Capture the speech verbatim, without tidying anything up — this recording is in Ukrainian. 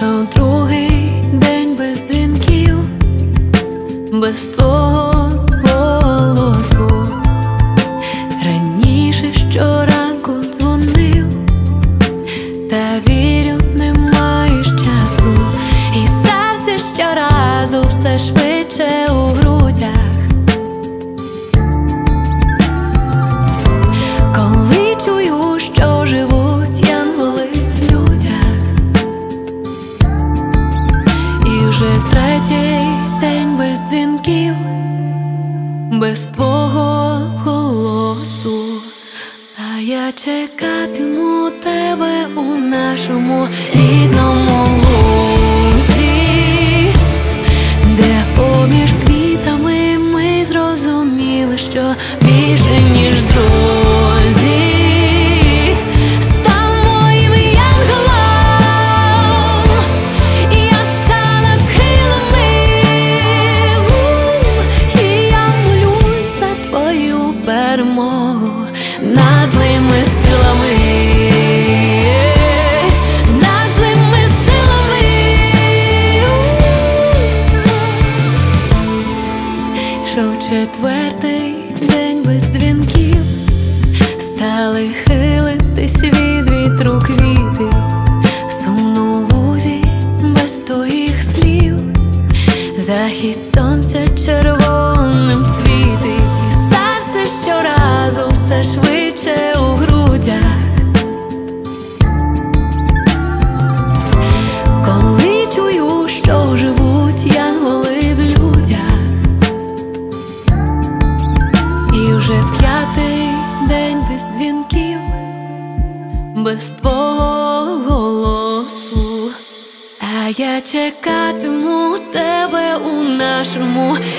Ішов другий день без дзвінків, без твого голосу. Раніше щоранку дзвонив, та вірю, не маєш часу. І серце щоразу все швидше у грудях. Коли чую, що живуть янголи в людях. І вже третій день без дзвінків, без твого голосу. А я чекатиму тебе у нашому рідному лузі, де поміж квітами ми зрозуміли, що більше ніж друзі. Стань моїм янголом, і я стану крилами, і я молюсь за твою перемогу над злими силами, над злими силами. Йшов четвертий день без дзвінків, стали хилитись від вітру квіти. Сумно у лузі без твоїх слів, захід сонця червоним світить. І серце щоразу все швидше у грудях. Коли чую, що живуть янголи в людях. І вже п'ятий день без дзвінків, без твого голосу. А я чекатиму тебе у нашому